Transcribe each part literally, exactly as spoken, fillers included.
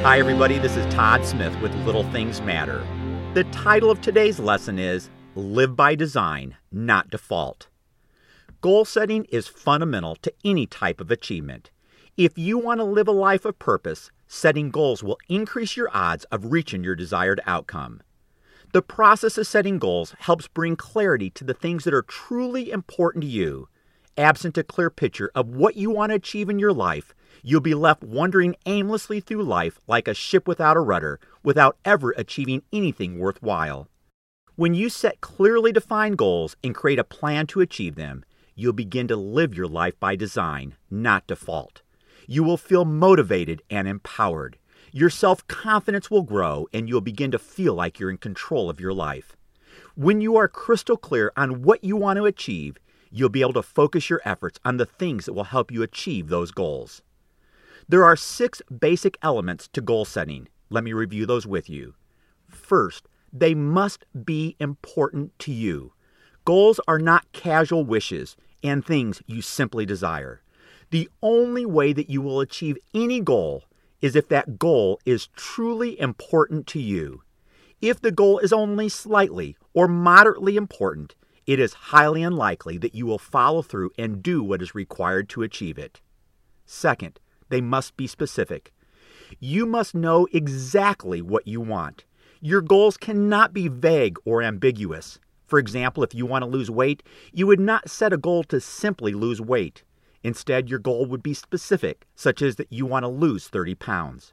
Hi everybody, this is Todd Smith with Little Things Matter. The title of today's lesson is Live by Design, Not Default. Goal setting is fundamental to any type of achievement. If you want to live a life of purpose, setting goals will increase your odds of reaching your desired outcome. The process of setting goals helps bring clarity to the things that are truly important to you. Absent a clear picture of what you want to achieve in your life, you'll be left wandering aimlessly through life like a ship without a rudder, without ever achieving anything worthwhile. When you set clearly defined goals and create a plan to achieve them, you'll begin to live your life by design, not default. You will feel motivated and empowered. Your self-confidence will grow, and you'll begin to feel like you're in control of your life. When you are crystal clear on what you want to achieve, you'll be able to focus your efforts on the things that will help you achieve those goals. There are six basic elements to goal setting. Let me review those with you. First, they must be important to you. Goals are not casual wishes and things you simply desire. The only way that you will achieve any goal is if that goal is truly important to you. If the goal is only slightly or moderately important, it is highly unlikely that you will follow through and do what is required to achieve it. Second, they must be specific. You must know exactly what you want. Your goals cannot be vague or ambiguous. For example, if you want to lose weight, you would not set a goal to simply lose weight. Instead, your goal would be specific, such as that you want to lose thirty pounds.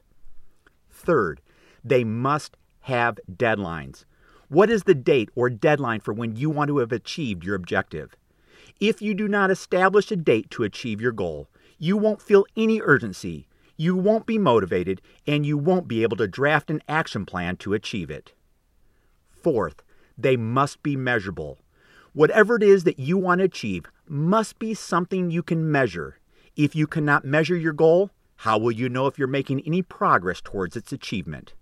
Third, they must have deadlines. What is the date or deadline for when you want to have achieved your objective? If you do not establish a date to achieve your goal, you won't feel any urgency, you won't be motivated, and you won't be able to draft an action plan to achieve it. Fourth, they must be measurable. Whatever it is that you want to achieve must be something you can measure. If you cannot measure your goal, how will you know if you're making any progress towards its achievement?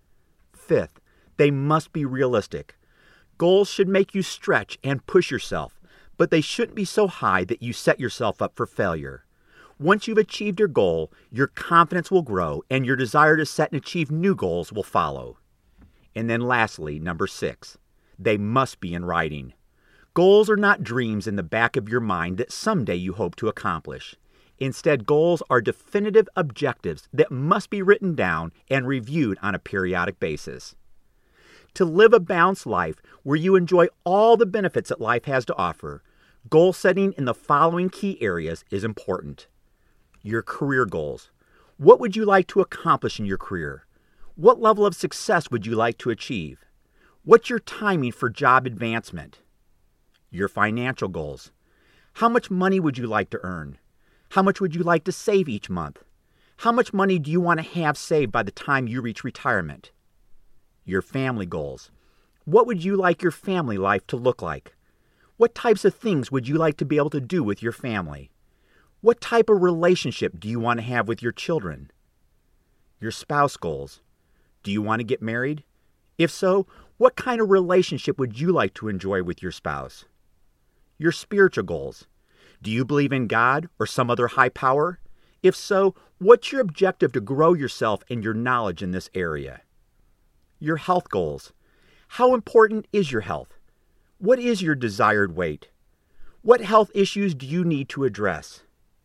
Fifth, they must be realistic. Goals should make you stretch and push yourself, but they shouldn't be so high that you set yourself up for failure. Once you've achieved your goal, your confidence will grow and your desire to set and achieve new goals will follow. And then lastly, number six, they must be in writing. Goals are not dreams in the back of your mind that someday you hope to accomplish. Instead, goals are definitive objectives that must be written down and reviewed on a periodic basis. To live a balanced life where you enjoy all the benefits that life has to offer, goal setting in the following key areas is important. Your career goals. What would you like to accomplish in your career? What level of success would you like to achieve? What's your timing for job advancement? Your financial goals. How much money would you like to earn? How much would you like to save each month? How much money do you want to have saved by the time you reach retirement? Your family goals. What would you like your family life to look like? What types of things would you like to be able to do with your family? What type of relationship do you want to have with your children? Your spouse goals. Do you want to get married? If so, what kind of relationship would you like to enjoy with your spouse? Your spiritual goals. Do you believe in God or some other high power? If so, what's your objective to grow yourself and your knowledge in this area? Your health goals. How important is your health? What is your desired weight? What health issues do you need to address?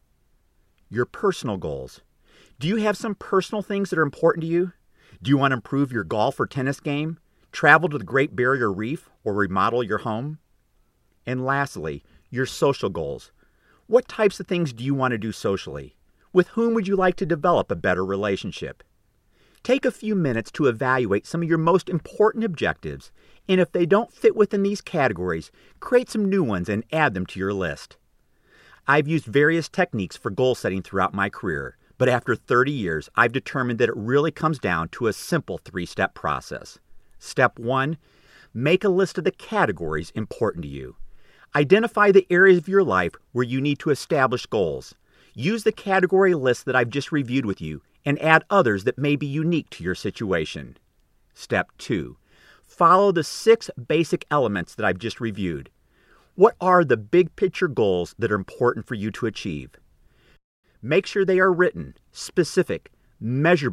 Your personal goals. Do you have some personal things that are important to you? Do you want to improve your golf or tennis game, travel to the Great Barrier Reef, or remodel your home? And lastly, your social goals. What types of things do you want to do socially? With whom would you like to develop a better relationship? Take a few minutes to evaluate some of your most important objectives, and if they don't fit within these categories, create some new ones and add them to your list. I've used various techniques for goal setting throughout my career, but after thirty years, I've determined that it really comes down to a simple three-step process. Step one, make a list of the categories important to you. Identify the areas of your life where you need to establish goals. Use the category list that I've just reviewed with you and add others that may be unique to your situation. Step two, follow the six basic elements that I've just reviewed. What are the big picture goals that are important for you to achieve? Make sure they are written, specific, measurable,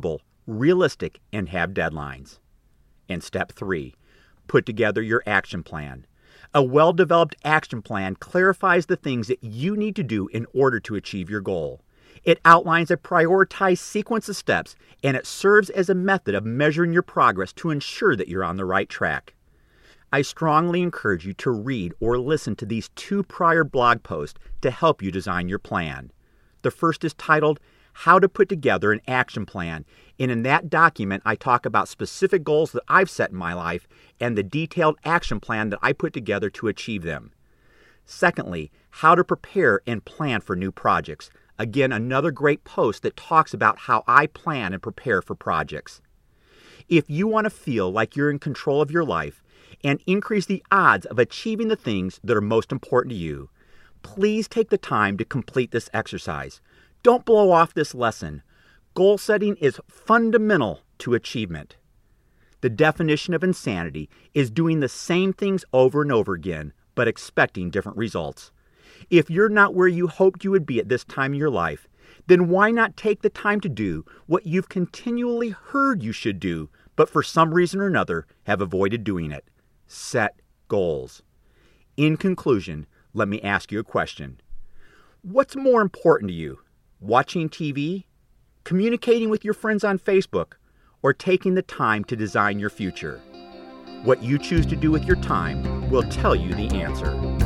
realistic, and have deadlines. And step three, put together your action plan. A well-developed action plan clarifies the things that you need to do in order to achieve your goal. It outlines a prioritized sequence of steps, and it serves as a method of measuring your progress to ensure that you're on the right track. I strongly encourage you to read or listen to these two prior blog posts to help you design your plan. The first is titled, How to Put Together an Action Plan, and in that document I talk about specific goals that I've set in my life and the detailed action plan that I put together to achieve them. Secondly, How to Prepare and Plan for New Projects. Again, another great post that talks about how I plan and prepare for projects. If you want to feel like you're in control of your life and increase the odds of achieving the things that are most important to you, please take the time to complete this exercise. Don't blow off this lesson. Goal setting is fundamental to achievement. The definition of insanity is doing the same things over and over again, but expecting different results. If you're not where you hoped you would be at this time in your life, then why not take the time to do what you've continually heard you should do, but for some reason or another have avoided doing it? Set goals. In conclusion, let me ask you a question. What's more important to you? Watching T V, communicating with your friends on Facebook, or taking the time to design your future? What you choose to do with your time will tell you the answer.